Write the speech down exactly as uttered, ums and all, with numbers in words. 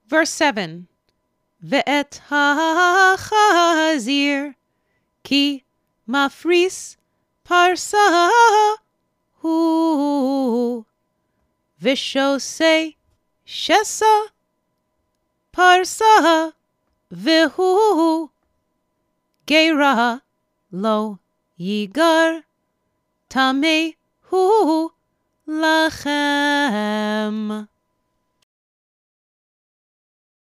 Verse seven. Ve'et ha'chazir ki mafris parsa hu v'shosei shesa parsa v'hu geira lo yigar tamei hu lachem.